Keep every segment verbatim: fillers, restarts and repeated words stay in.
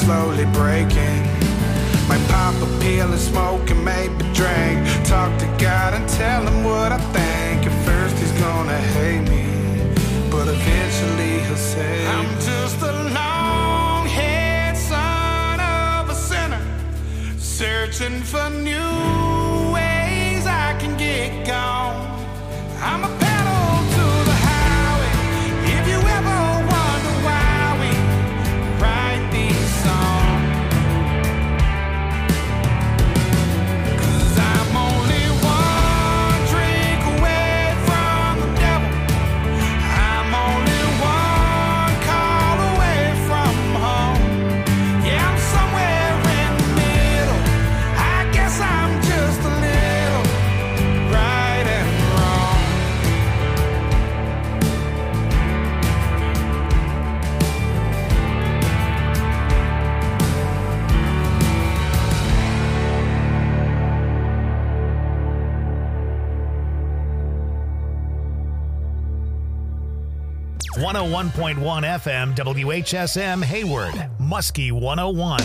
slowly breaking. Might pop a pill and smoke and maybe drink. Talk to God and tell him what I think. At first he's gonna hate me, but eventually he'll say I'm just a long-haired son of a sinner, searching for new ways I can get gone. I'm a pedal to the highway. If you ever wonder why we write these songs, 'cause I'm only one drink away from the devil. I'm only one call away from home. Yeah, I'm somewhere in the middle. I guess I'm just a little right and wrong. one oh one point one F M W H S M Hayward, Muskie one oh one.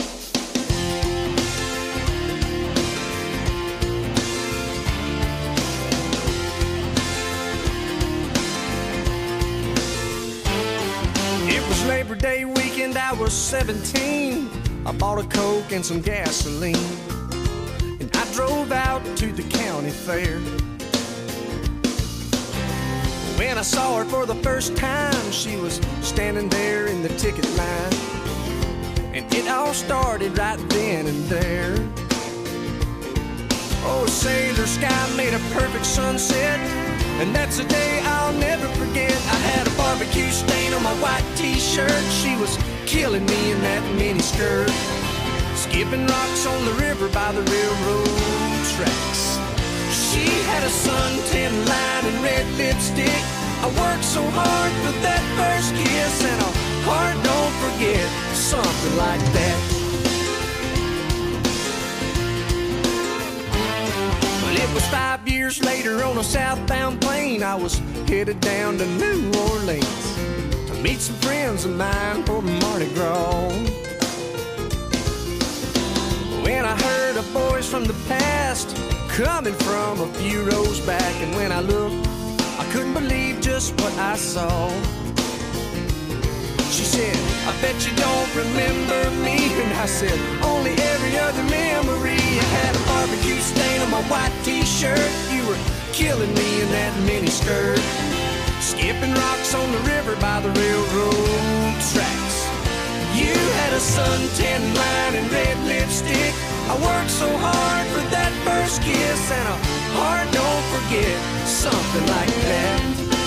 It was Labor Day weekend, I was seventeen. I bought a Coke and some gasoline, and I drove out to the county fair. When I saw her for the first time, she was standing there in the ticket line, and it all started right then and there. Oh, sailor sky made a perfect sunset, and that's a day I'll never forget. I had a barbecue stain on my white t-shirt. She was killing me in that mini skirt, skipping rocks on the river by the railroad tracks. She had a suntan line and red lipstick. I worked so hard for that first kiss, and a heart don't forget, something like that. But it was five years later on a southbound plane. I was headed down to New Orleans to meet some friends of mine for Mardi Gras. When I heard a voice from the past coming from a few rows back, and when I looked, I couldn't believe just what I saw. She said, I bet you don't remember me. And I said, only every other memory. I had a barbecue stain on my white t-shirt. You were killing me in that mini skirt, skipping rocks on the river by the railroad tracks. You had a suntan line and red lipstick. I worked so hard for that first kiss, and a heart don't forget, something like that.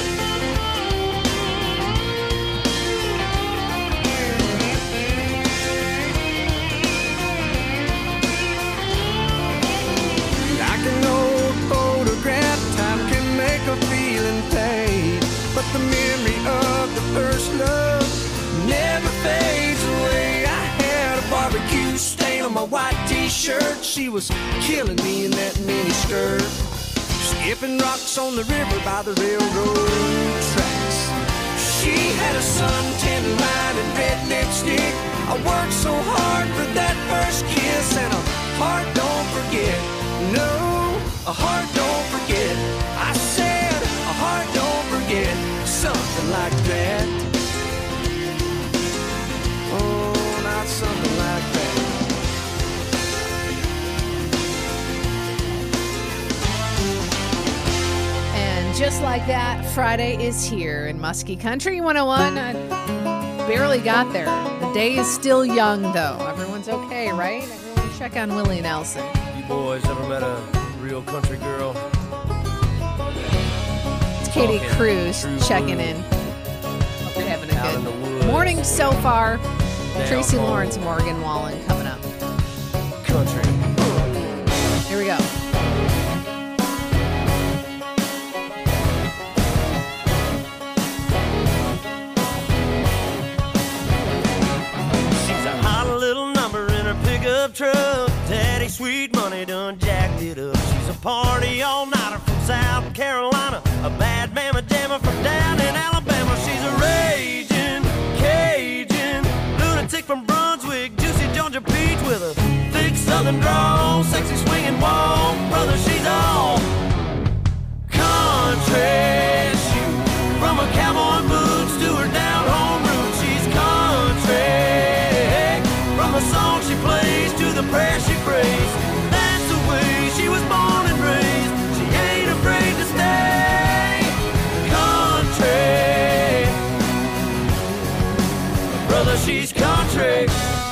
Like an old photograph, time can make a feeling fade, but the memory of the first love never fades away. I had a barbecue stain on my white t-shirt. She was killing me in that mini skirt, skipping rocks on the river by the railroad tracks. She had a suntan line and red lipstick. I worked so hard for that first kiss, and a heart don't forget. No, a heart don't forget. I said a heart don't forget, something like that. Oh, not something like that. And just like that, Friday is here in Muskie Country one oh one. I barely got there. The day is still young, though. Everyone's okay, right? Everyone check on Willie Nelson. You boys ever met a real country girl? It's Katie Talking Cruz true checking blue. in. Hope you're having Out in the a woods. good morning so far. Down Tracy home. Lawrence, Morgan Wallen coming up. Country. Here we go. She's a hot little number in her pickup truck. Daddy Sweet Money done jacked it up. She's a party all-nighter from South Carolina, a bad mama jammer from down in Alabama. She's a raging Cajun lunatic from Brunswick, she's country.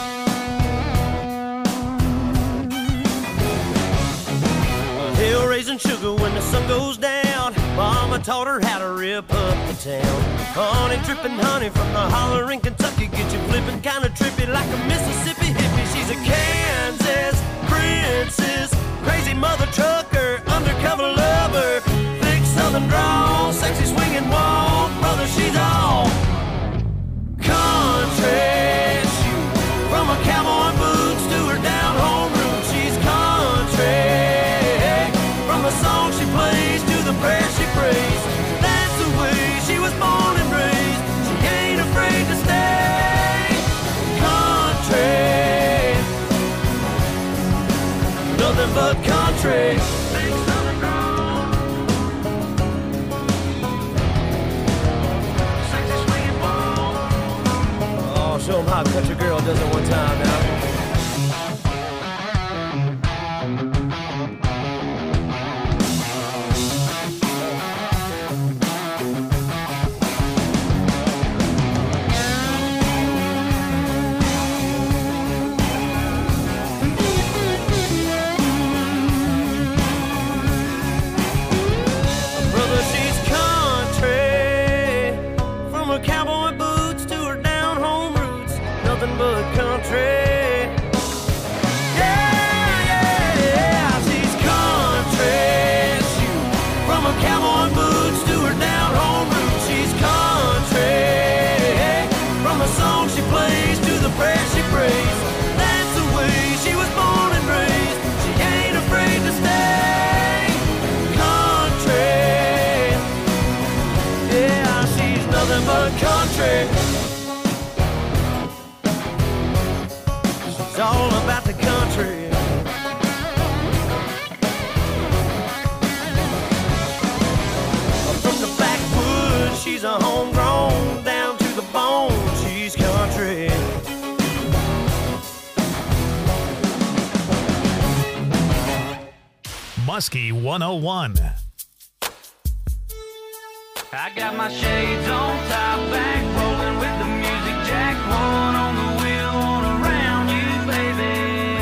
Hill raising sugar when the sun goes down. Mama taught her how to rip up the town. Honey dripping honey from the holler in Kentucky. Get you flipping kind of trippy like a Mississippi hippie. She's a Kansas princess, crazy mother trucker, undercover lover, thick southern drawl, sexy swinging walk. Brother, she's all country. From her cowboy boots to her down home roots, she's country. From the song she plays to the prayer she prays, that's the way she was born and raised. She ain't afraid to stay country. Nothing but country. Oh, show 'em how a country girl does it one time now. Country. It's all about the country. From the backwoods, she's a homegrown, down to the bone, she's country. Muskie one oh one. I got my shades on, top back, rolling with the music jack. One on the wheel, one around you, baby.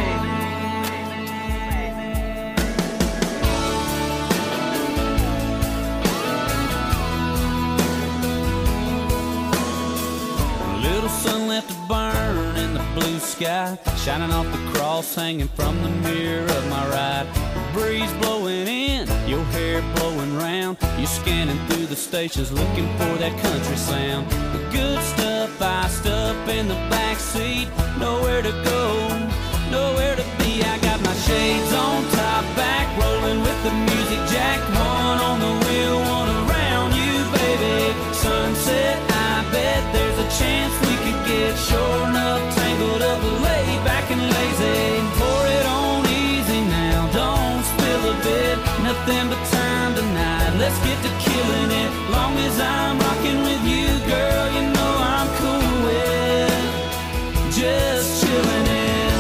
Little sun left to burn in the blue sky, shining off the cross hanging from the mirror of my ride. Breeze blowing in, your hair blowing round. You're scanning through the stations looking for that country sound. The good stuff iced up in the back seat. Nowhere to go, nowhere to be. I got my shades on, top back, rolling with the music jack. One on the wheel, one around you, baby. Sunset, I bet there's a chance we could get sure enough tangled up, laid back and lazy. Pour it on easy now, don't spill a bit. Nothing but time tonight, let's get to killing it. Long as I'm rocking with you, girl, you know I'm cool with just chilling it.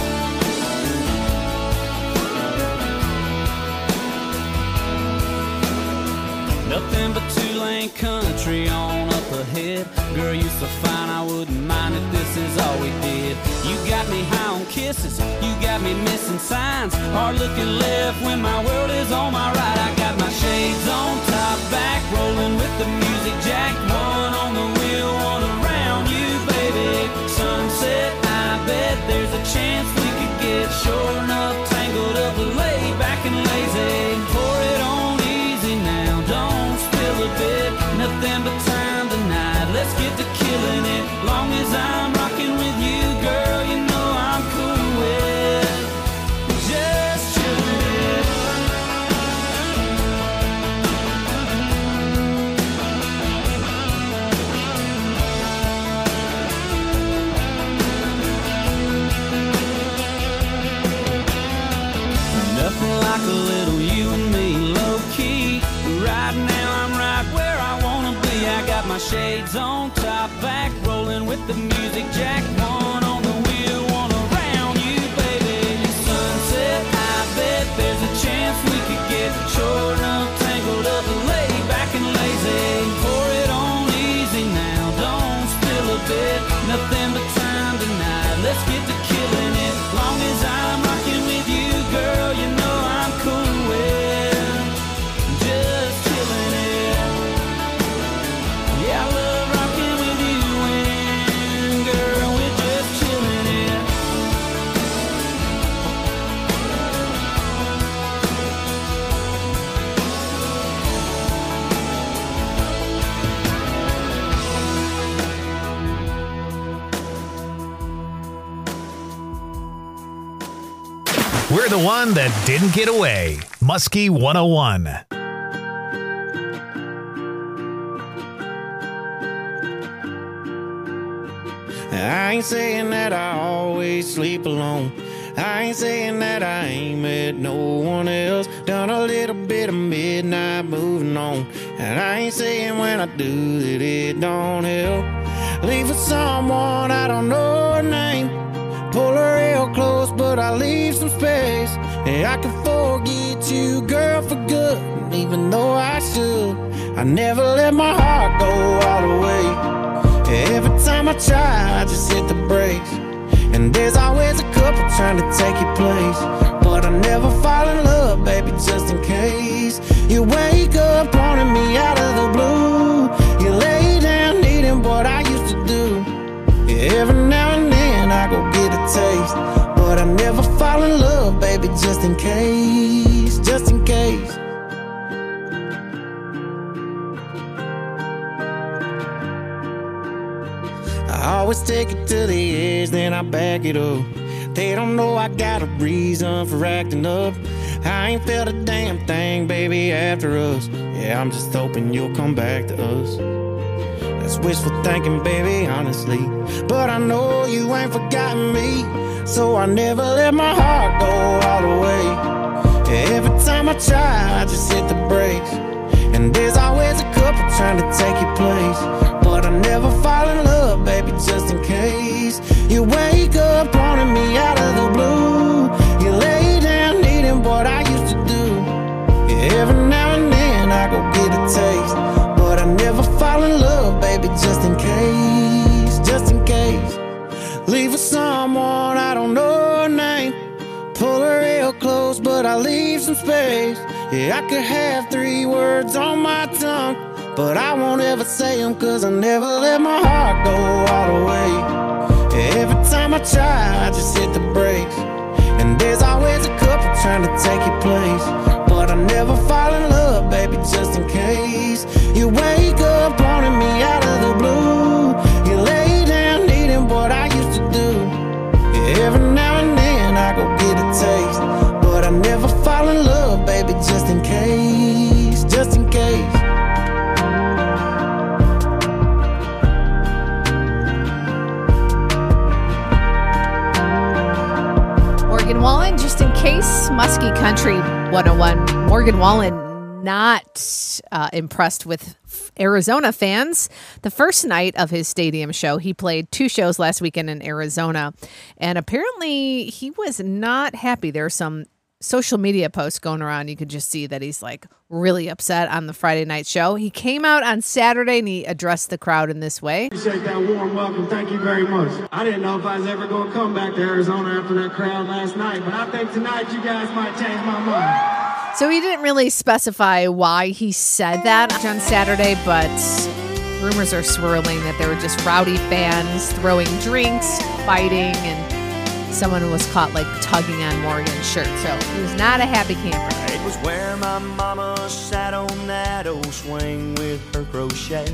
Nothing but two-lane country on up ahead. Girl, you so fine, I wouldn't mind if this is all we did. You got me high on kisses, you got me missing signs. Hard looking left when my world is on my right. I got my shades on, top back, rolling with the music jack. One on the wheel, one around you, baby. Sunset, I bet there's a chance we could get sure enough tangled up, laid back and lazy. Pour it on easy now, don't spill a bit. Nothing but time tonight, let's get to killing it. Long as I'm rocking with you, girl, you know I'm cool with just chilling it. Nothing like a little you and me, low key. Right now I'm right where I wanna be. I got my shades on, top back, rolling with the music jack. One on the wheel, one around you, baby. Sunset, I bet there's a chance we could get sure enough tangled up, laid back and lazy. Pour it on easy now, don't spill a bit. Nothing but time. We're the one that didn't get away. Muskie one oh one. I ain't saying that I always sleep alone. I ain't saying that I ain't met no one else. Done a little bit of midnight moving on. And I ain't saying when I do that it don't help. Leave for someone I don't know her name. Pull her real close, but I leave some space. And I can forget you, girl, for good. Even though I should, I never let my heart go all the way. Every time I try, I just hit the brakes. And there's always a couple trying to take your place. But I never fall in love, baby, just in case. You wake up wanting me out of the blue. You lay down needing what I used to do. Every now and then I go get a taste. But I never fall in love, baby, just in case. Just in case. I always take it to the edge, then I back it up. They don't know I got a reason for acting up. I ain't felt a damn thing, baby, after us. Yeah, I'm just hoping you'll come back to us. That's wishful thinking, baby, honestly. But I know you ain't forgotten me, so I never let my heart go all the way. Every time I try, I just hit the brakes. And there's always a couple trying to take your place. But I never fall in love, baby, just in case. You wake up wanting me out of the blue. You lay down needing what I used to do. Every now and then I go get a taste. But I never fall in love, baby, just in case. Just in case. Leave for someone I don't know her name. Pull her real close, but I leave some space. Yeah, I could have three words on my tongue, but I won't ever say them, cause I never let my heart go all the way. Every time I try, I just hit the brakes. And there's always a couple trying to take your place. But I never fall in love, baby, just in case. You wake up wanting me out of the blue. You lay down needing what I used to do. Every now and then I go get a taste. But I never fall in love, baby, just in case. Just in case. Morgan Wallen, just in case. Muskie Country one oh one. Morgan Wallen not uh, impressed with Arizona fans. The first night of his stadium show, he played two shows last weekend in Arizona, and apparently he was not happy. There are some social media posts going around. You could just see that he's like really upset on the Friday night show. He came out on Saturday and he addressed the crowd in this way. Appreciate that warm welcome. Thank you very much. I didn't know if I was ever going to come back to Arizona after that crowd last night, but I think tonight you guys might change my mind. So he didn't really specify why he said that on Saturday, but rumors are swirling that there were just rowdy fans throwing drinks, fighting, and someone was caught like tugging on Morgan's shirt. So he was not a happy camper. It was where my mama sat on that old swing with her crochet.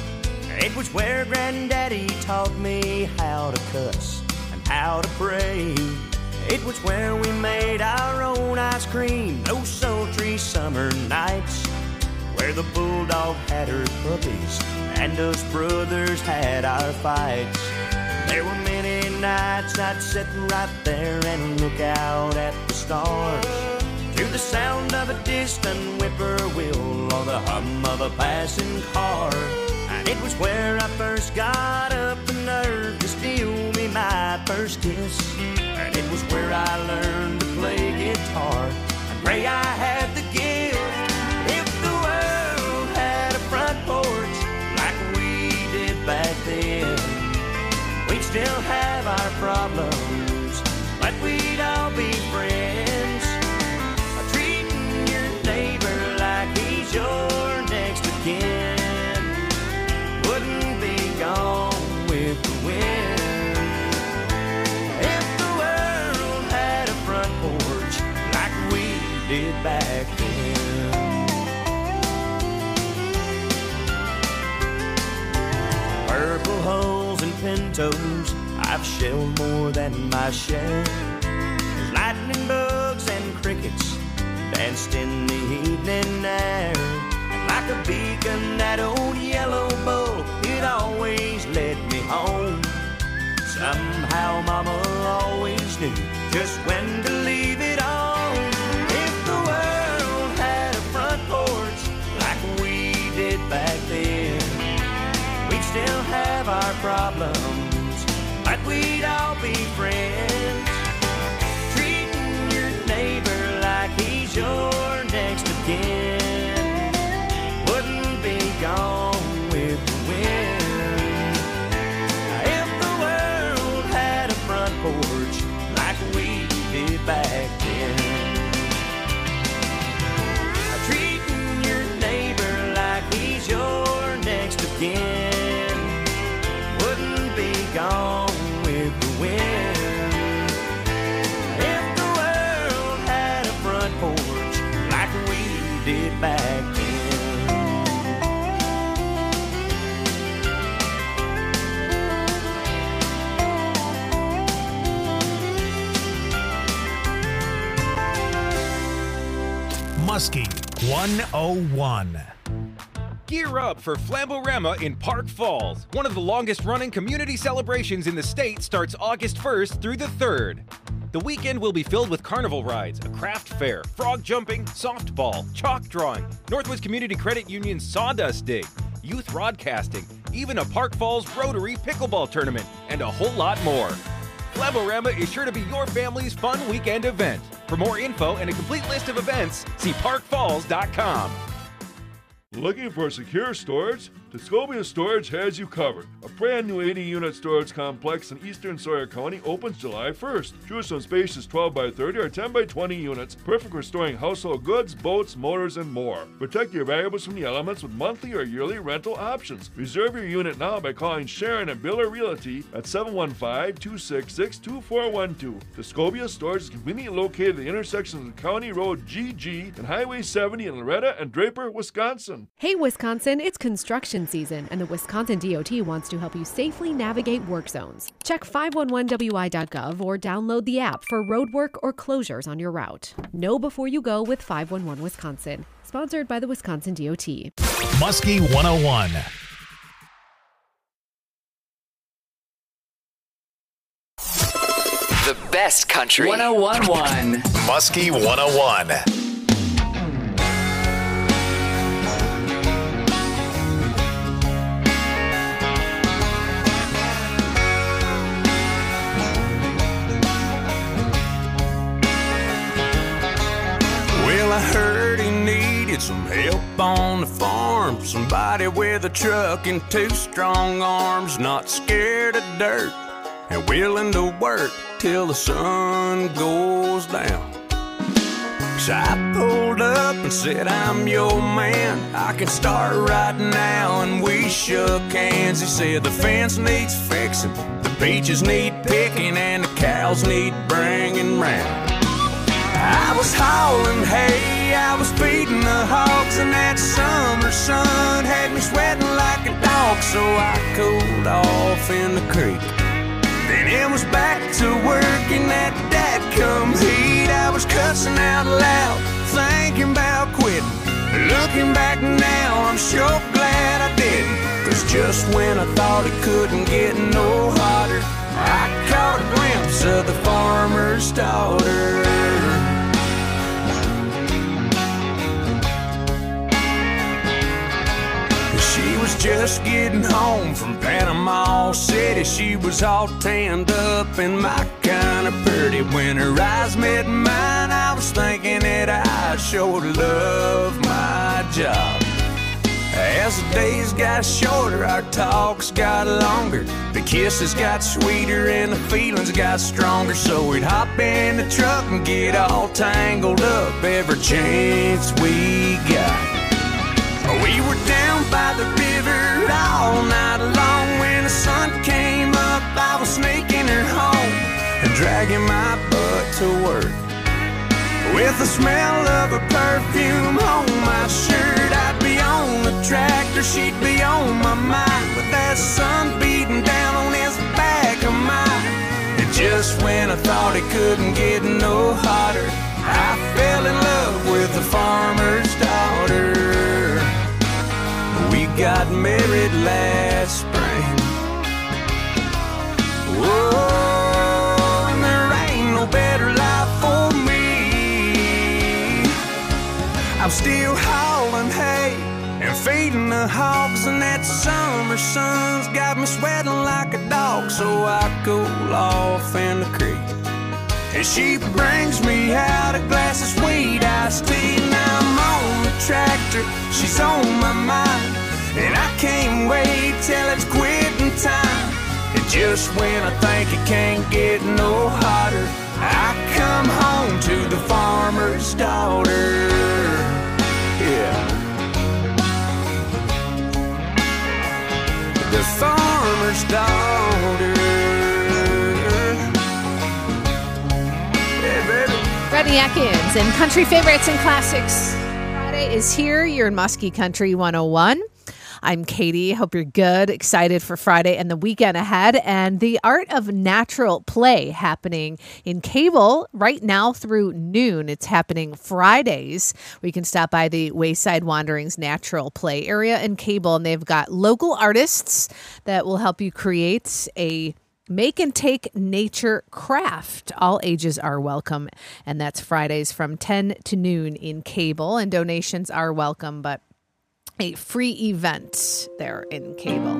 It was where Granddaddy taught me how to cuss and how to pray. It was where we made our own ice cream those sultry summer nights, where the bulldog had her puppies and us brothers had our fights. There were many nights I'd sit right there and look out at the stars, to the sound of a distant whippoorwill or the hum of a passing car. And it was where I first got up the nerve to steal me my first kiss. And it was where I learned to play guitar and pray I had the gift. If the world had a front porch like we did back then, we'd still have our problems, but we'd all be friends. Treating your neighbor like he's your next of kin wouldn't be gone with the wind. Did back then. Purple hulls and pintos, I've shelled more than my share. There's lightning bugs crickets danced in the evening air. And like a beacon, that old yellow bull, it always led me home. Somehow Mama always knew just when to leave it on. If the world had a front porch like we did back then, we'd still have our problems, but we'd all be friends. Treating your neighbor like he's your next of kin wouldn't be gone with the wind. If the world had a front porch like we did back then, treating your neighbor like he's your next of kin wouldn't be gone with the wind. If the world had a front porch like we did back then. Muskie one oh one. Gear up for Flamborama in Park Falls. One of the longest-running community celebrations in the state starts August first through the third. The weekend will be filled with carnival rides, a craft fair, frog jumping, softball, chalk drawing, Northwest Community Credit Union sawdust dig, youth rodcasting, even a Park Falls Rotary pickleball tournament, and a whole lot more. Flamborama is sure to be your family's fun weekend event. For more info and a complete list of events, see park falls dot com. Looking for secure storage? Tuscobia Storage has you covered. A brand new eighty unit storage complex in eastern Sawyer County opens July first. Choose from spacious twelve by thirty or ten by twenty units, perfect for storing household goods, boats, motors, and more. Protect your valuables from the elements with monthly or yearly rental options. Reserve your unit now by calling Sharon and Biller Realty at seven one five, two six six, two four one two. Tuscobia Storage is conveniently located at the intersection of County Road G G and Highway seventy in Loretta and Draper, Wisconsin. Hey Wisconsin, it's construction season, and the Wisconsin D O T wants to help you safely navigate work zones. Check five one one W I dot gov or download the app for road work or closures on your route. Know before you go with five one one Wisconsin. Sponsored by the Wisconsin D O T. Muskie one oh one. The best country. one oh one point one. Muskie one oh one. Well, I heard he needed some help on the farm. Somebody with a truck and two strong arms, not scared of dirt and willing to work till the sun goes down. So I pulled up and said, I'm your man, I can start right now. And we shook hands. He said the fence needs fixing, the peaches need picking, and the cows need bringing round. I was hauling hay, I was feeding the hogs, and that summer sun had me sweating like a dog. So I cooled off in the creek, then it was back to work in that dadcum heat. I was cussing out loud, thinking about quitting. Looking back now, I'm sure glad I didn't, 'cause just when I thought it couldn't get no hotter, I caught a glimpse of the farmer's daughter. She was just getting home from Panama City. She was all tanned up and my kind of pretty. When her eyes met mine, I was thinking that I sure love my job. As the days got shorter, our talks got longer. The kisses got sweeter and the feelings got stronger. So we'd hop in the truck and get all tangled up every chance we got. We were down by the river all night long. When the sun came up, I was sneaking her home and dragging my butt to work. With the smell of her perfume on my shirt, I'd be on the tractor, she'd be on my mind, with that sun beating down on this back of mine. And just when I thought it couldn't get no hotter, I fell in love with a farmer's daughter. We got married last spring. Oh, and there ain't no better life for me. I'm still hauling hay and feeding the hogs, and that summer sun's got me sweating like a dog. So I cool off in the creek, and she brings me out a glass of sweet iced tea. Now I'm on the tractor, she's on my mind, and I can't wait till it's quitting time. And just when I think it can't get no hotter, I come home to the farmer's daughter. Yeah. The farmer's daughter. Yeah, baby. Rodney Atkins and Country Favorites and Classics. Friday is here. You're in Muskie Country one oh one. I'm Katie. Hope you're good. Excited for Friday and the weekend ahead. And the Art of Natural Play happening in Cable right now through noon. It's happening Fridays. We can stop by the Wayside Wanderings Natural Play area in Cable, and they've got local artists that will help you create a make and take nature craft. All ages are welcome. And that's Fridays from ten to noon in Cable. And donations are welcome, but a free event there in Cable.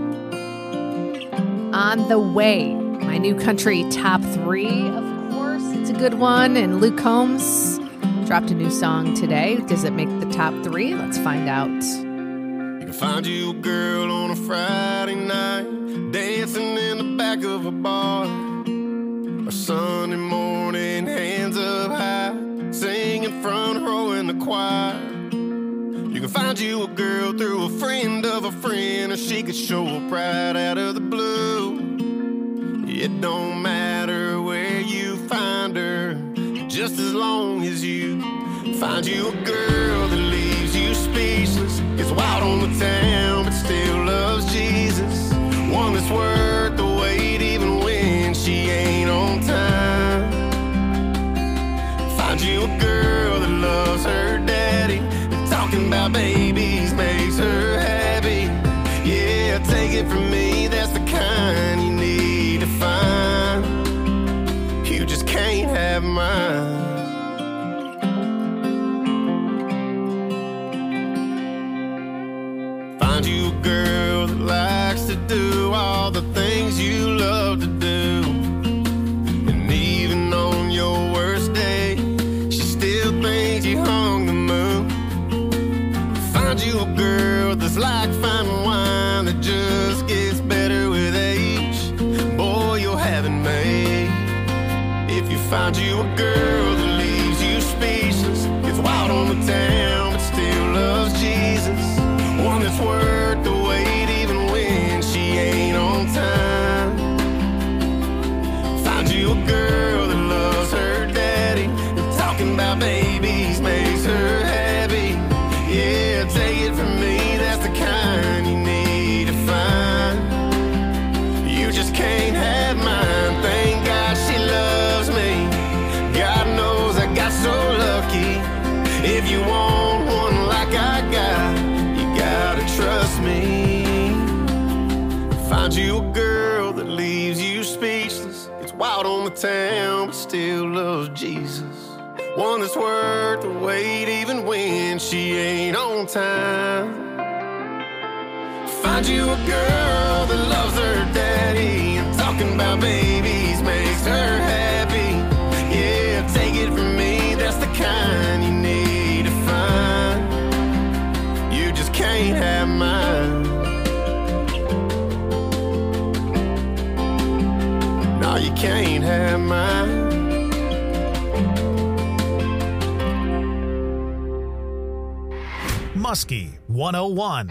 On the way, my new country top three, of course. It's a good one. And Luke Combs dropped a new song today. Does it make the top three? Let's find out. You can find you a girl on a Friday night, dancing in the back of a bar. Or Sunday morning, hands up high, singing front row in the choir. You can find you a girl through a friend of a friend, or she could show up right out of the blue. It don't matter where you find her, just as long as you find you a girl that leaves you speechless. Gets wild on the town, but still loves Jesus. One that's worth the wait even when she ain't on time. Find you a girl that loves her daddy, talking about babies makes her happy. Yeah, take it from me, that's the kind you need to find. You just can't have mine. Find you a girl that likes to do all the things you love to do. And even on your worst day, she still thinks you hung the moon. Find you a girl that's like fine wine that just gets better with age. Boy, you'll have it made. If you find you a girl that leaves you speechless, gets wild on the town but still loves Jesus. One that's worth the wait even when she ain't on time. Find you a girl that loves her daddy, and talking about babies makes her happy. Yeah, take it from me, that's the kind you need to find. You just can't have mine. Thank God she loves me. God knows I got so lucky. If you want one like I got, you gotta trust me. Find you a girl that leaves you speechless. It's wild on the town, but still loves Jesus. One that's worth the wait even when she ain't on time. Find you a girl that loves her daddy, and talking about babies makes her happy. Yeah, take it from me, that's the kind you need to find. You just can't have mine. No, you can't have mine. Muskie one oh one.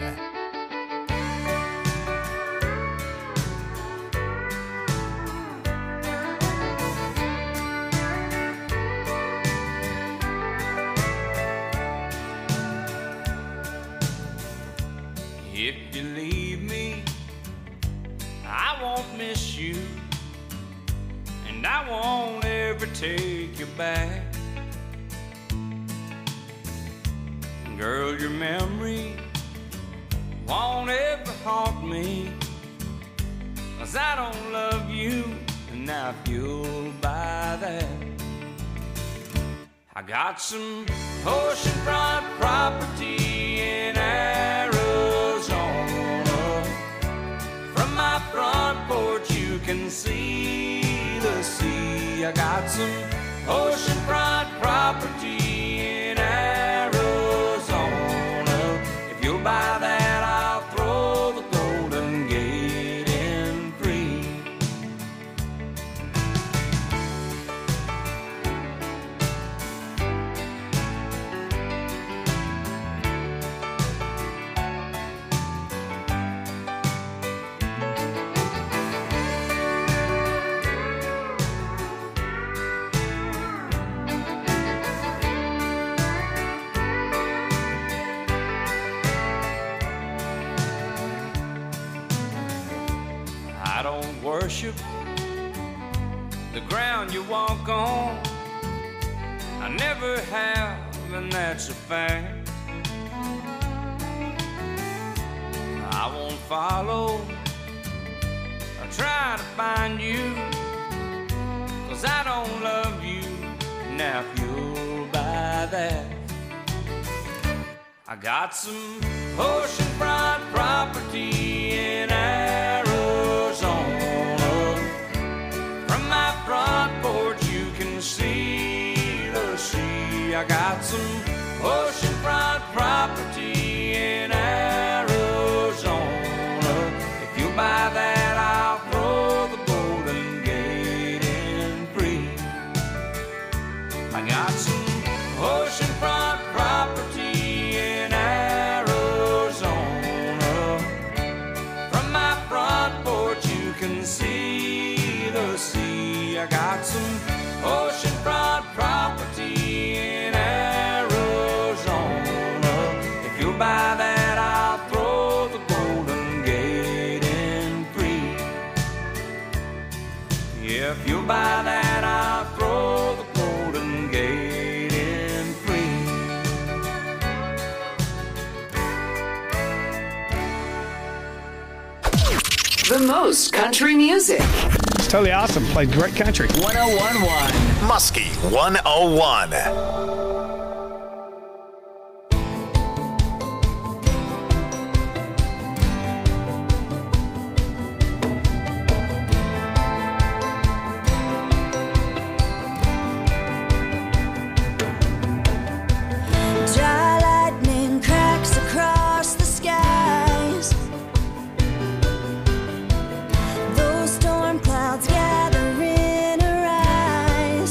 If you leave me, I won't miss you, and I won't ever take you back. Girl, your memory won't ever haunt me, 'cause I don't love you, and now if you'll buy that, I got some oceanfront property in Arizona. From my front porch you can see the sea. I got some oceanfront property in Arizona. If you'll buy that, I'll throw the Golden Gate in free. I don't worship the ground you walk on. I never have, and that's a fact. I won't follow or try to find you, 'cause I don't love you. Now if you'll buy that, I got some oceanfront property in Arizona. From my front porch you can see the sea. I got some oceanfront property in Arizona. If you buy that, I'll throw the Golden Gate in free. I got some oceanfront property in Arizona. From my front porch you can see the sea. I got some oceanfront property in Arizona. If you'll buy that, I'll throw the Golden Gate in free. Yeah, if you'll buy that, I'll throw the Golden Gate in free. The most country music. It's totally awesome. Played great country. one oh one point one. Muskie one oh one. Dry lightning cracks across the skies. Those storm clouds gather in her eyes.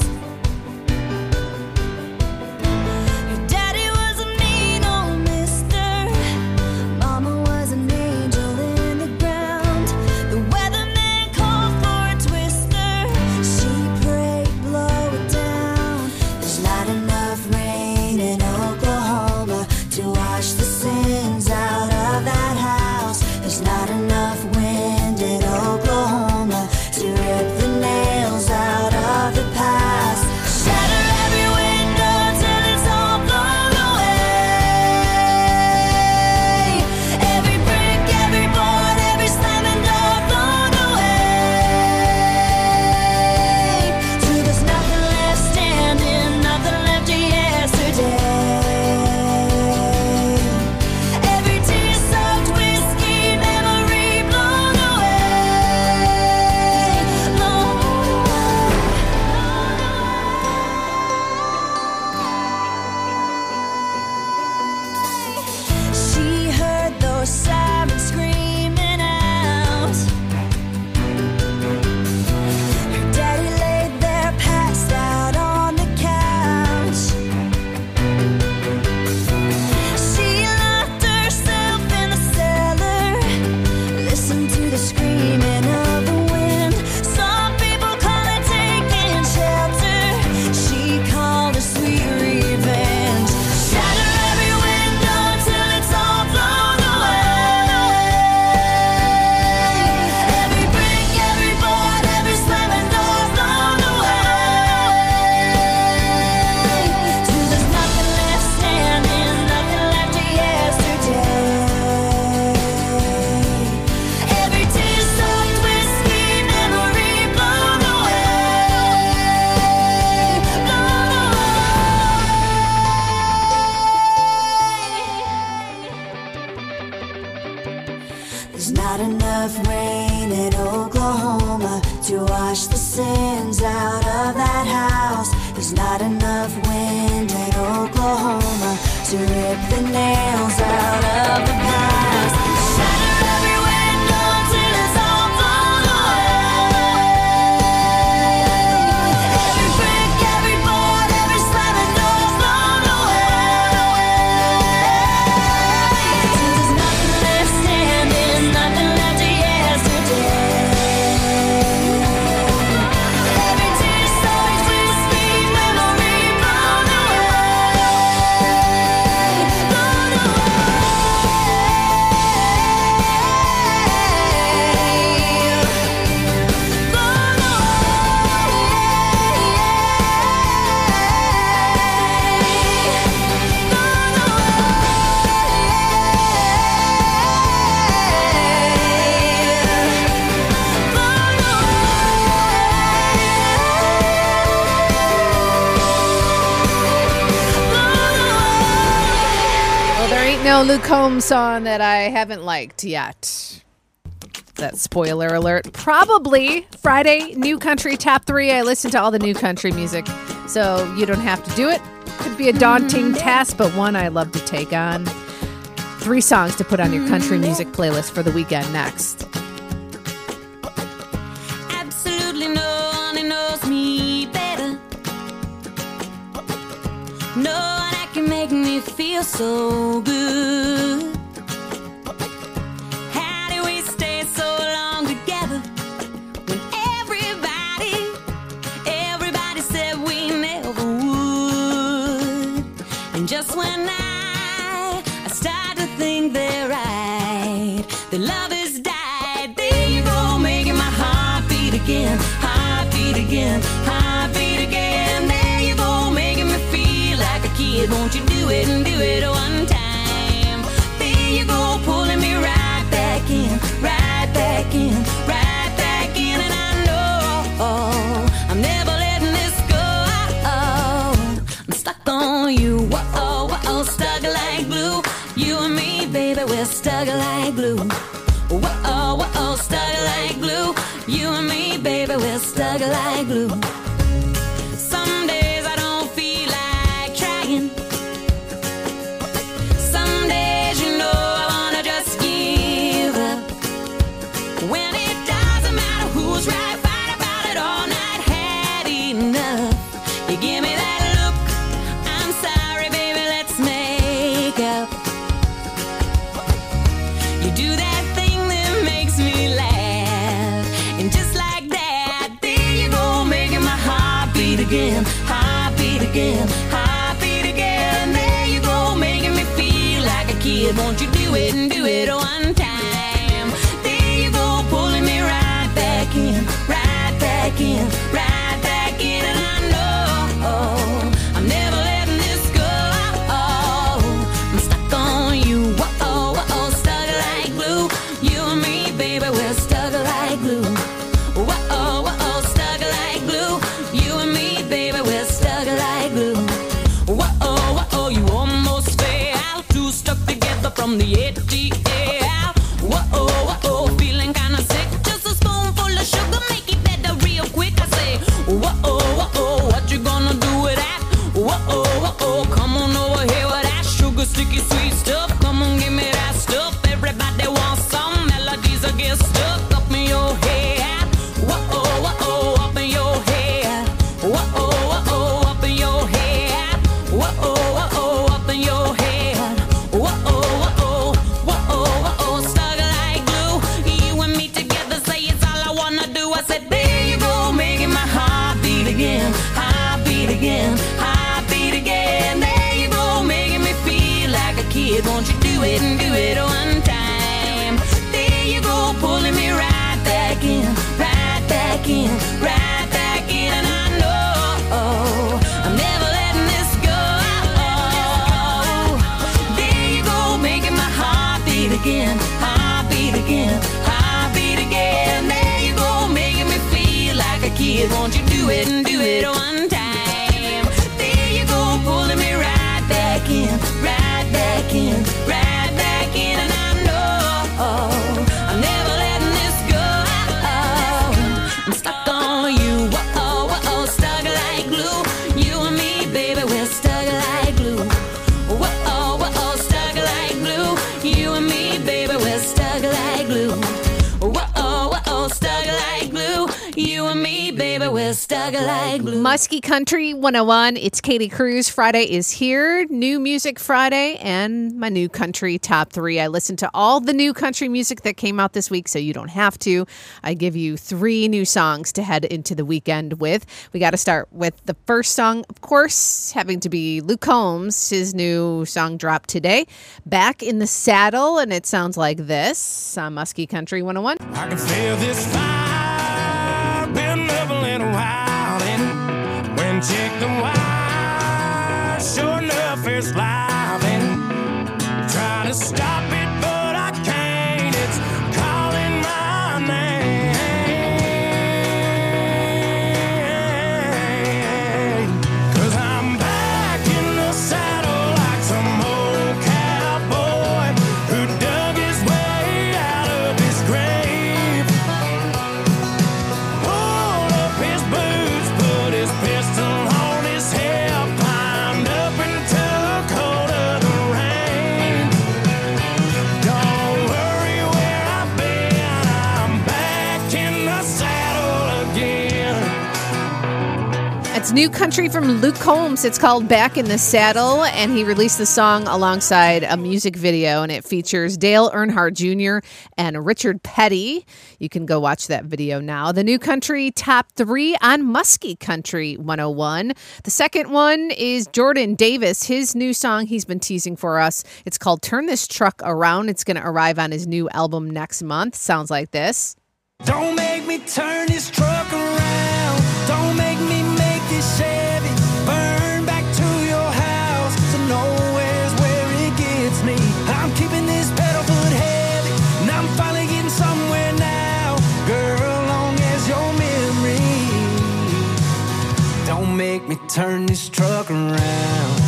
Her daddy was a mean old mister. Mama was an angel in the ground. The weatherman called for a twister. She prayed, blow it down. There's not enough rain in Oklahoma to wash the sins out of that house. There's not enough wind in Oklahoma to rip the nails out of the past. Shatter every window till it's all blown away. Every brick, every board, every slamming door blown away. Till there's nothing left standing, nothing left of yesterday. Every tear-soaked whiskey memory There's not enough rain in Oklahoma to wash the sins out of that house. There's not enough wind in Oklahoma to rip the nails out of the past. Shatter every window till it's all blown away. Every brick, every board, every slamming door's blown away. There's nothing left standing, nothing left of yesterday. Every tear so crispy, memory blown away, blown Well, there ain't no Luke Combs song that I haven't liked yet. That spoiler alert. Probably Friday New Country Top three. I listen to all the new country music, so you don't have to do it. Could be a daunting task, but one I love to take on. Three songs to put on your country music playlist for the weekend next. Absolutely no one knows me better. No one that can make me feel so good. How do we stay so long together when everybody, everybody said we never would? And just when I, I start to think they're right, the love has died. There you go, making my heart beat again, heart beat again, heart beat again. There you go, making me feel like a kid. Won't you do it and do it one time? There you go, pulling me right back in, right back in, right back in. And I know I'm never letting this go. I'm stuck on you, whoa, whoa, stuck like glue. You and me, baby, we're stuck like glue. Whoa, whoa, stuck like glue. You and me, baby, we're stuck like glue. Some days I don't feel like trying. Some days, you know, I wanna just give up. When it doesn't matter who's right, fight about it all night, had enough. You give me that look, I'm sorry, baby, let's make up. You do that thing that makes me laugh, and just like that, there you go, making my heart beat again, heart beat again, heart beat again. There you go, making me feel like a kid. Won't you do it and do it one time? There you go, pulling me right back in, right back in, right back in. And I know I'm never letting this go. I'm stuck on you, whoa, whoa, stuck like glue. You and me, baby, we're stuck like glue. Whoa, whoa, stuck like glue. You and me, baby, we're stuck like glue. Whoa, whoa, you almost fell, two stuck together from the A to G A. Whoa, whoa, feeling kinda sick. Just a spoonful of sugar, make it better real quick. I say, whoa, whoa, what you gonna do with that? Whoa, whoa, come on over here with that sugar, sticky, sweet stuff. Come on, give me that stuff. Everybody wants some melodies that get stuck up in your head. Whoa, whoa, up in your head. Whoa, whoa, up in your head. Whoa, whoa, up in your head. Whoa, whoa, whoa, stuck like glue. You and me together, say it's all I wanna do. I said, there you go, making my heart beat again, heart beat again, heart beat again. There you go, making me feel like a kid. Won't you do it and do it one time? There you go, pulling me right back in, right back in, right back in. And I know I'm never letting this go. There you go, making my heart beat again, heart beat again, heart beat again. There you go, making me feel like a kid. Won't you do it and do it one time? There you go, pulling me right back in, right back in, right back in. And I know I'm we're stuck like glue. Muskie Country one oh one. It's Katie Cruz. Friday is here. New Music Friday and my new country top three. I listened to all the new country music that came out this week, so you don't have to. I give you three new songs to head into the weekend with. We got to start with the first song, of course, having to be Luke Combs. His new song dropped today, Back in the Saddle, and it sounds like this on Muskie Country one oh one. I can feel this fire, been up a little while, and when check the wire, sure enough it's live, and trying to stop it, but I can't, it's calling my name, 'cause I'm back in the saddle like some old cowboy who dug his way out of his grave. Pulled up his boots, put his pistol on his hip, climbed up and took hold of the rein. Don't worry where I've been, I'm back in the saddle again. It's new country from Luke Combs. It's called Back in the Saddle, and he released the song alongside a music video, and it features Dale Earnhardt Junior and Richard Petty. You can go watch that video now. The new country top three on Muskie Country one oh one. The second one is Jordan Davis. His new song he's been teasing for us. It's called Turn This Truck Around. It's going to arrive on his new album next month. Sounds like this. Don't make me turn this truck around. Don't make me make this Chevy burn back to your house. So nowhere's where it gets me. I'm keeping this pedal foot heavy, and I'm finally getting somewhere now. Girl, long as your memory. Don't make me turn this truck around.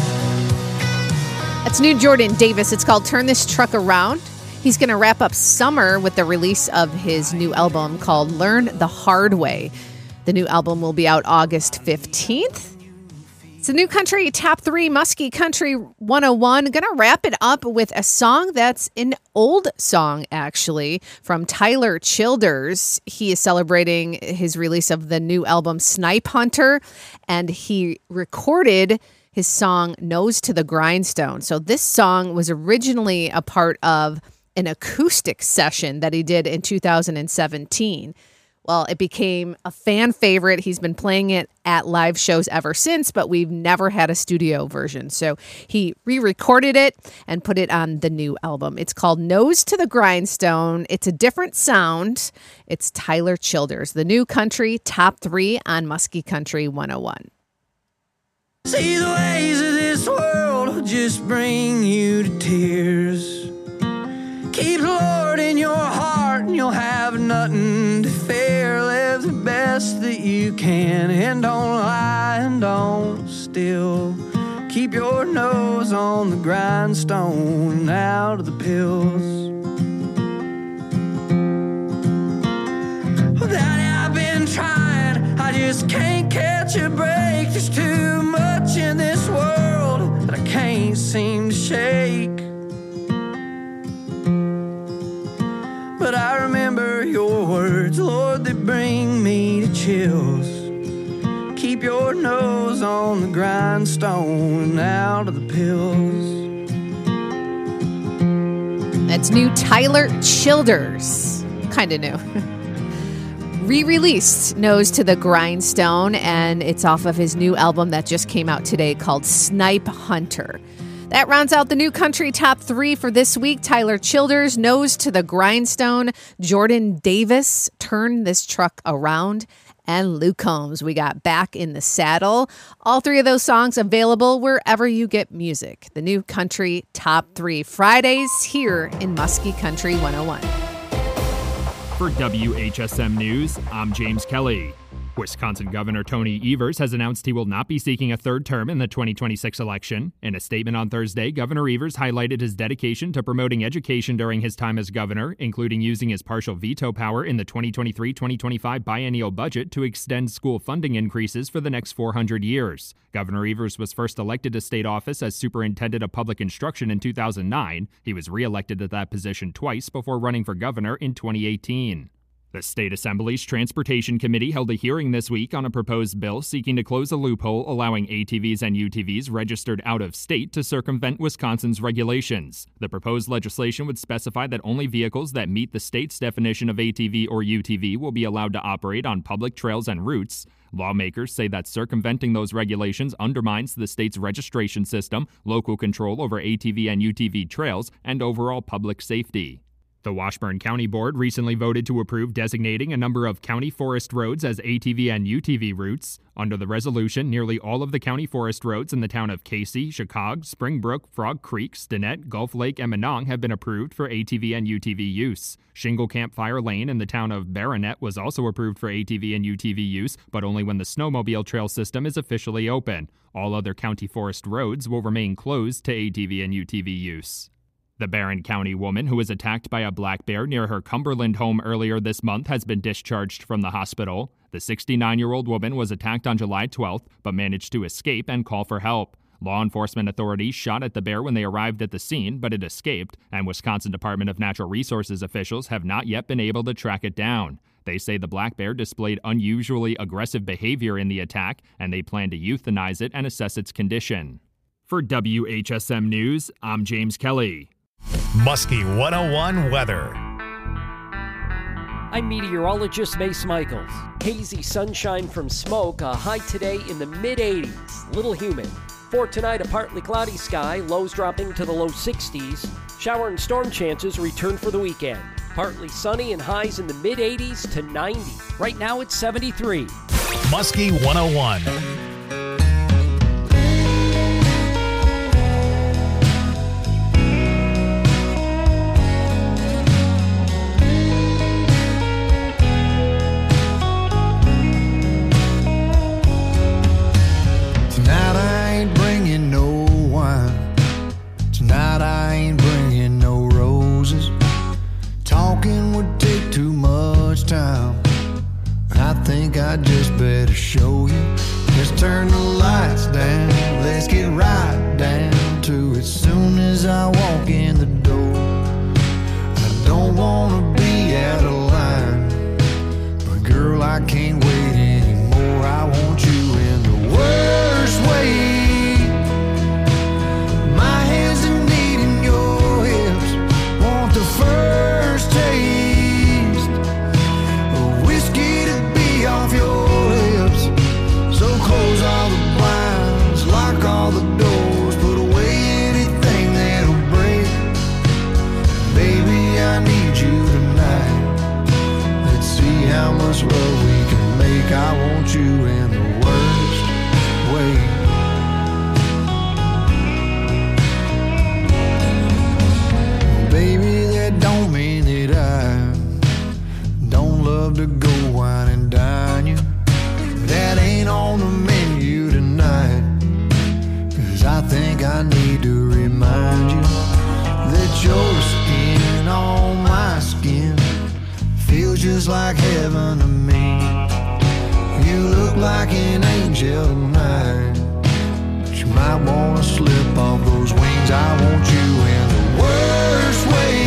That's new Jordan Davis. It's called Turn This Truck Around. He's going to wrap up summer with the release of his new album called Learn the Hard Way. The new album will be out August fifteenth. It's a new country top three, Muskie Country one oh one. Going to wrap it up with a song that's an old song, actually, from Tyler Childers. He is celebrating his release of the new album Snipe Hunter, and he recorded his song Nose to the Grindstone. So this song was originally a part of an acoustic session that he did in two thousand seventeen. Well, it became a fan favorite. He's been playing it at live shows ever since, but we've never had a studio version. So he re-recorded it and put it on the new album. It's called Nose to the Grindstone. It's a different sound. It's Tyler Childers, the new country top three on Muskie Country one oh one. See, the ways of this world will just bring you to tears. Keep the Lord in your heart and you'll have nothing to fear. Live the best that you can and don't lie and don't steal. Keep your nose on the grindstone and out of the pills. Well, Daddy, I've been trying, I just can't catch a break. There's too much in this world that I can't seem to shake. But I remember your words, Lord, they bring me to chills. Keep your nose on the grindstone and out of the pills. That's new Tyler Childers. Kind of new. Re-released Nose to the Grindstone, and it's off of his new album that just came out today called Snipe Hunter. That rounds out the new country top three for this week. Tyler Childers, Nose to the Grindstone. Jordan Davis, Turn This Truck Around. And Luke Combs, we got Back in the Saddle. All three of those songs available wherever you get music. The new country top three Fridays here in Muskie Country one oh one. For W H S M News, I'm James Kelly. Wisconsin Governor Tony Evers has announced he will not be seeking a third term in the twenty twenty-six election. In a statement on Thursday, Governor Evers highlighted his dedication to promoting education during his time as governor, including using his partial veto power in the twenty twenty-three twenty twenty-five biennial budget to extend school funding increases for the next four hundred years. Governor Evers was first elected to state office as superintendent of public instruction in two thousand nine. He was reelected at that position twice before running for governor in twenty eighteen. The State Assembly's Transportation Committee held a hearing this week on a proposed bill seeking to close a loophole allowing A T Vs and U T Vs registered out of state to circumvent Wisconsin's regulations. The proposed legislation would specify that only vehicles that meet the state's definition of A T V or U T V will be allowed to operate on public trails and routes. Lawmakers say that circumventing those regulations undermines the state's registration system, local control over A T V and U T V trails, and overall public safety. The Washburn County Board recently voted to approve designating a number of county forest roads as A T V and U T V routes. Under the resolution, nearly all of the county forest roads in the town of Casey, Chicagee, Springbrook, Frog Creek, Stinnett, Gulf Lake, and Monong have been approved for A T V and U T V use. Shingle Campfire Lane in the town of Baronet was also approved for A T V and U T V use, but only when the snowmobile trail system is officially open. All other county forest roads will remain closed to A T V and U T V use. The Barron County woman who was attacked by a black bear near her Cumberland home earlier this month has been discharged from the hospital. The sixty-nine-year-old woman was attacked on July twelfth, but managed to escape and call for help. Law enforcement authorities shot at the bear when they arrived at the scene, but it escaped, and Wisconsin Department of Natural Resources officials have not yet been able to track it down. They say the black bear displayed unusually aggressive behavior in the attack, and they plan to euthanize it and assess its condition. For W H S M News, I'm James Kelly. Muskie one oh one weather. I'm meteorologist Mace Michaels. Hazy sunshine from smoke, a high today in the mid eighties, little humid. For tonight, a partly cloudy sky, lows dropping to the low sixties. Shower and storm chances return for the weekend. Partly sunny and highs in the mid eighties to ninety. Right now it's seventy-three. Muskie one oh one. Tonight I ain't bringing no roses. Talking would take too much time. I think I just better show you. Let's turn the lights down. Let's get right down to it. Soon as I walk in the door, I don't wanna be out of line, but girl, I can't wait anymore. I want you in the worst way. First taste of whiskey to be off your lips. So close all the blinds, lock all the doors, put away anything that'll break. Baby, I need you tonight. Let's see how much love we can make. I want you in the worst way. Baby, that don't mean that I don't love to go wine and dine you. That ain't on the menu tonight, 'cause I think I need to remind you that your skin on my skin feels just like heaven to me. You look like an angel tonight, but you might wanna slip off those wings. I want you in the worst way.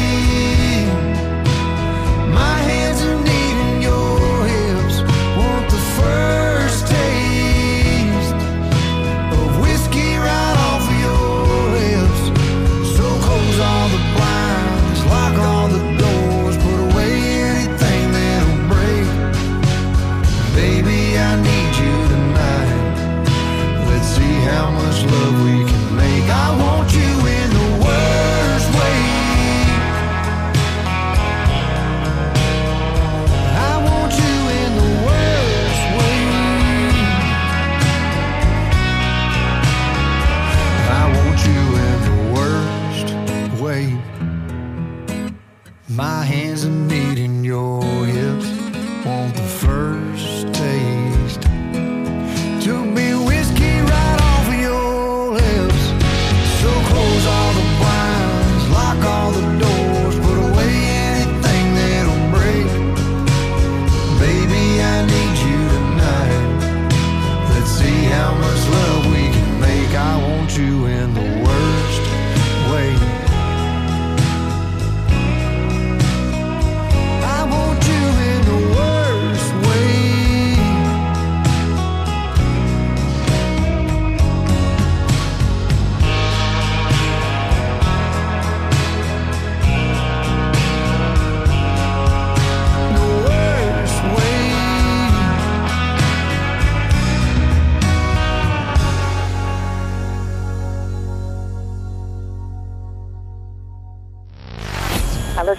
My hands are needing your hips. Want the first taste of whiskey right off of your lips. So close all the blinds, lock all the doors, put away anything that'll break. Baby, I need you tonight. Let's see how much love we can make. I want you in the world.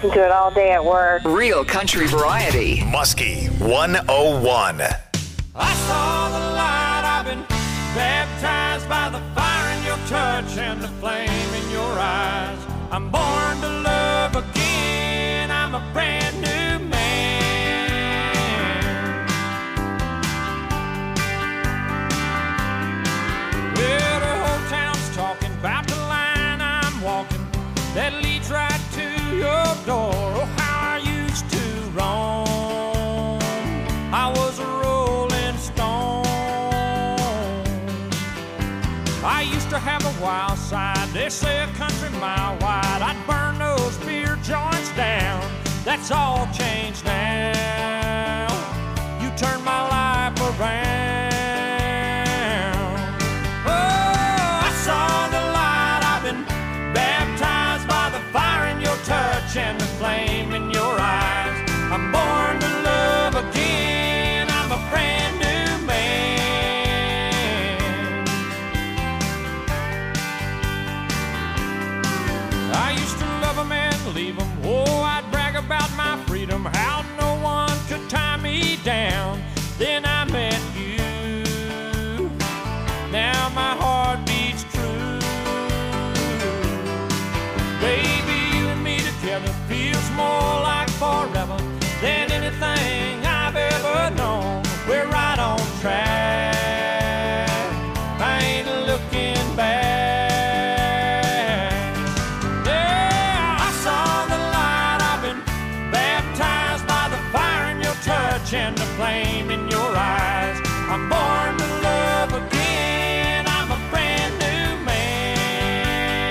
listen to it all day at work. Real country variety. Muskie one oh one. I saw the light, I've been baptized by the fire in your touch and the flame in your eyes. I'm born to love again, I'm a brand new man. Well, the whole town's talking about the line I'm walking that leads right to your door. Oh, how I used to roam, I was a rolling stone. I used to have a wild side, they say a country mile wide. I'd burn those beer joints down, that's all changed now. You turned my life around. Oh, I saw the light, I've been baptized by the fire in your touch and the flame in your eyes. I'm born to love again, I'm a brand new man. I used to love them and leave them. Oh, I'd brag about my freedom, how no one could tie me down. Then I met you, now my heart beats true. Baby, you and me together feels more like forever than anything I've ever known. We're right on track, I ain't looking back. Yeah, I saw the light, I've been baptized by the fire in your touch and the flame in your eyes. I'm born to love again, I'm a brand new man.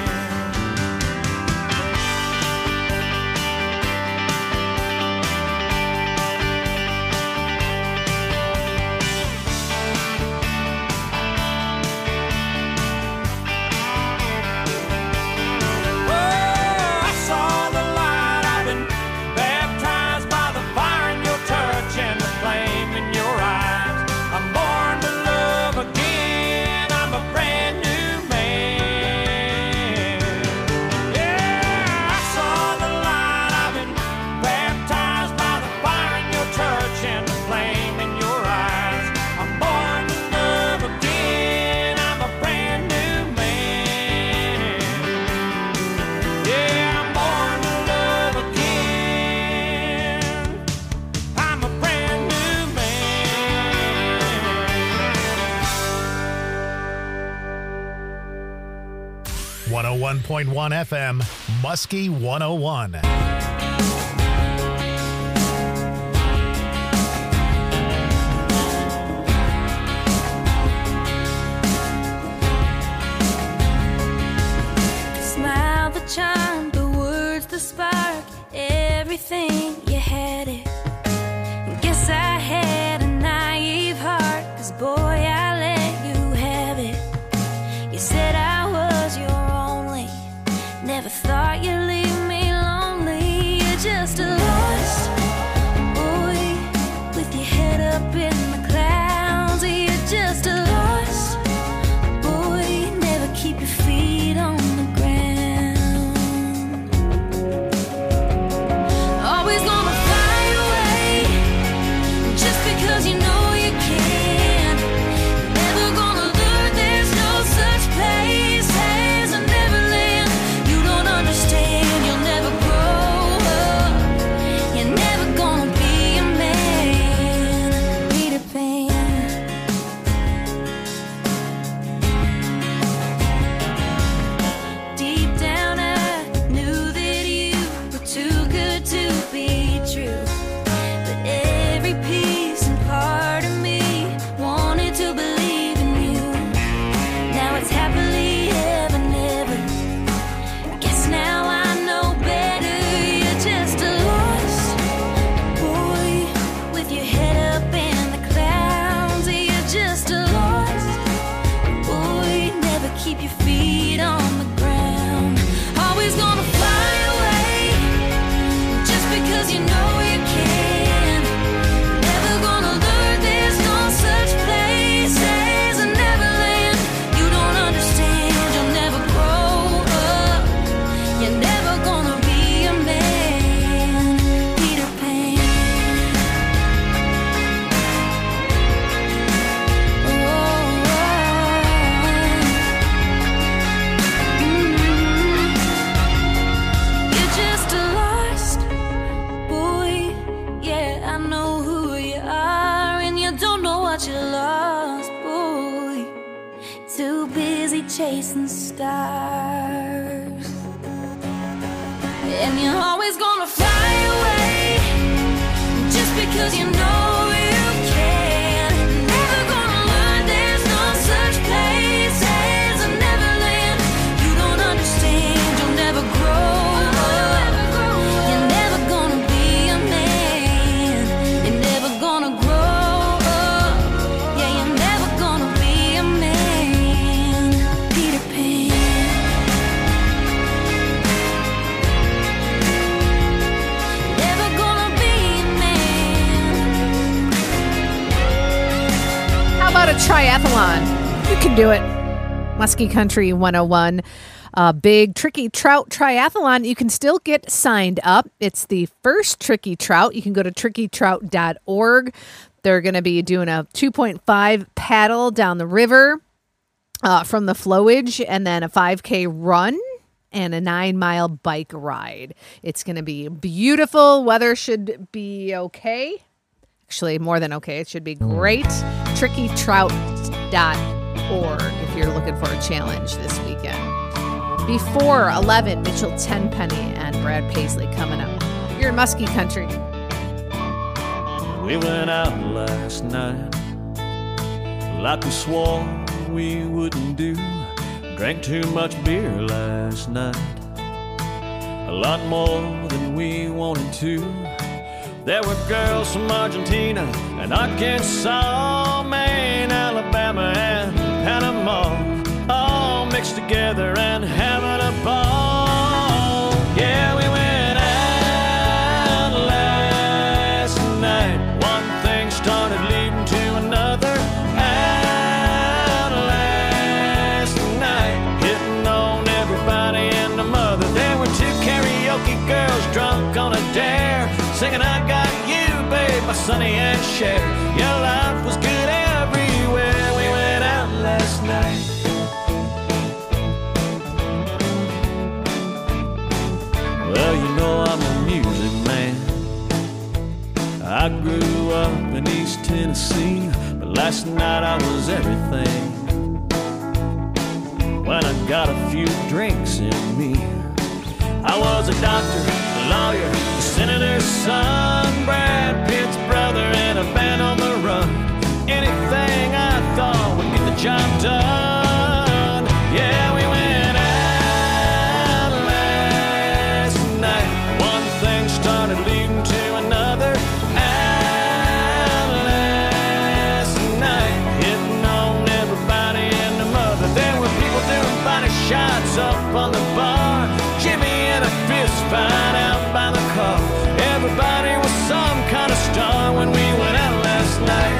Oh, I saw the light, I've been baptized by the fire in your touch and the flame in your eyes. I'm born to love again, I'm a brand new man. Yeah, I saw the light, I've been baptized by the fire in your touch and the flame in your eyes. I'm born to love again, I'm a brand new man. Yeah, I'm born to love again, I'm a brand new man. one oh one point one F M, Muskie one oh one. The smile, the charm, the words, the spark, everything, you had it. Guess I had a naive heart, 'cause boy, I let you have it. You said I was your only, never thought you'd leave me lonely. You're just a lost boy with your head up in the clouds. You're just a lost boy, never keep your feet on the ground. Always gonna fly away. chasing stars. And you're always gonna fly away just because you know you can. Never gonna learn there's no such place as a Neverland. You don't understand, you'll never grow up. You're never gonna be a man. You're never gonna grow up. Yeah, you're never gonna be a man. Peter Pan. Never gonna be a man. How about a triathlon? You can do it. Muskie Country one oh one. A big Tricky Trout Triathlon. You can still get signed up. It's the first Tricky Trout. You can go to tricky trout dot org. They're going to be doing a two point five paddle down the river uh, from the flowage, and then a five K run and a nine-mile bike ride. It's going to be beautiful. Weather should be okay. Actually, more than okay. It should be great. tricky trout dot org if you're looking for a challenge this weekend. Before eleven, Mitchell Tenpenny and Brad Paisley coming up. You're in Muskie Country. We went out last night like we swore we wouldn't do. Drank too much beer last night, a lot more than we wanted to. There were girls from Argentina and Arkansas, Maine, Alabama, and Panama, all mixed together and having a ball. Yeah, we went out last night. One thing started leading to another. Out last night, hitting on everybody and the mother. There were two karaoke girls drunk on a dare, singing I Got You, babe, by Sonny and Cher. Your life was good everywhere. We went out last night. Well, you know I'm a music man. I grew up in East Tennessee, but last night I was everything. When I got a few drinks in me, I was a doctor, a lawyer, a senator's son, Brad Pitt's brother, and a band on the run. Anything I thought would get the job done. Yeah, we went out last night. One thing started leading to another. Out last night, hitting on everybody and the mother. There were people doing body shots up on the bar. Jimmy and a fist fight out by the car. Everybody was some kind of star when we went out last night.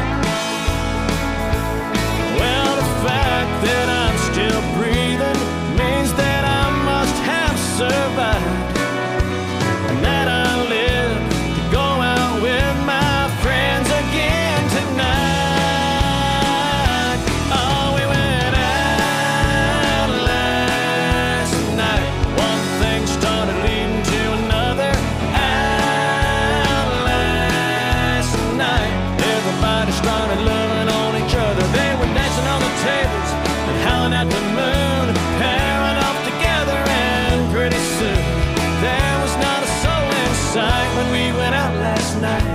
Well, the fact that I'm still breathing means that I must have survived, and that I live to go out with my friends again tonight. Oh, we went out last night. One thing started leading to another. Out last night, everybody started loving on each other. They were dancing on the tables and howling at the moon, pairing off together, and pretty soon there was not a soul in sight when we went out last night.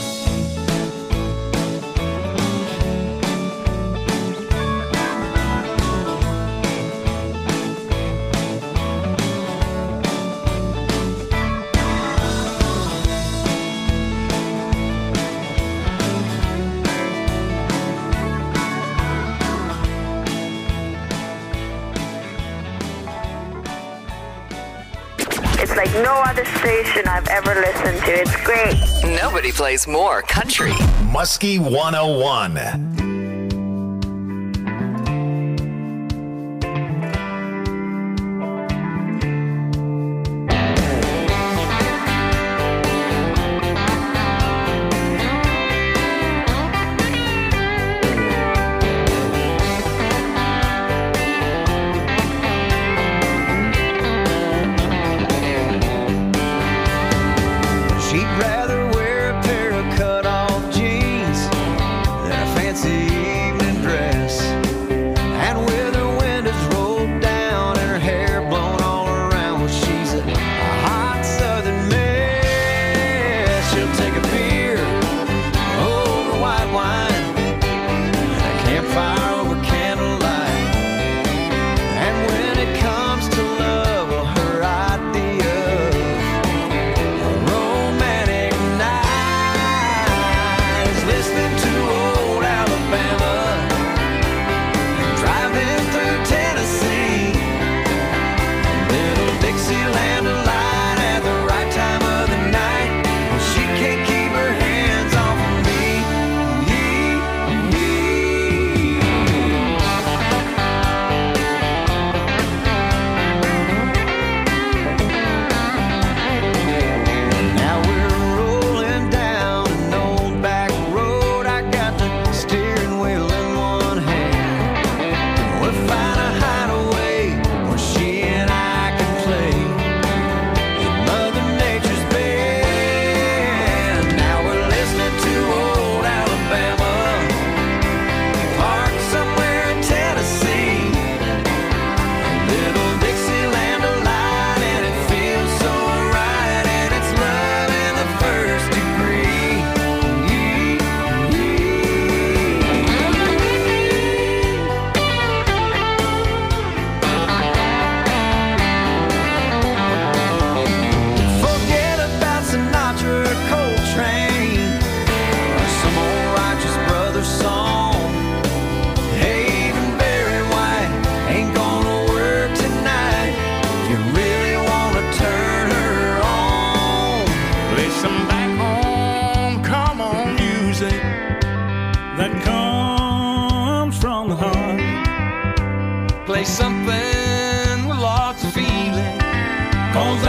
It's like no other station I've ever listened to. It's great. Nobody plays more country. Muskie one oh one. She'd rather wear a pair of cut-off jeans than a fancy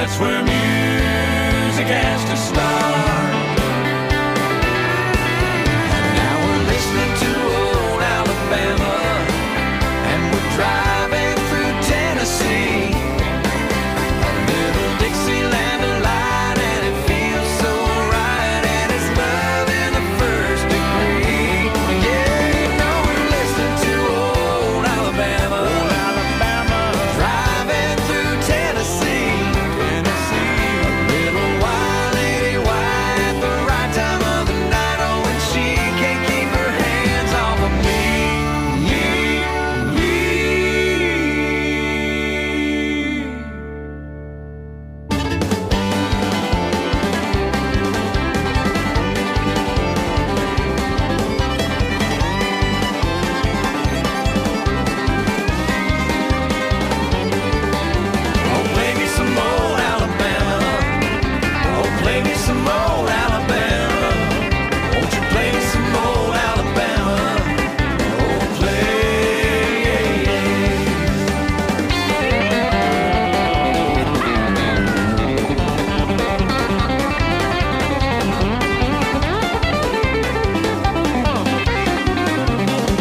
That's where music has to start.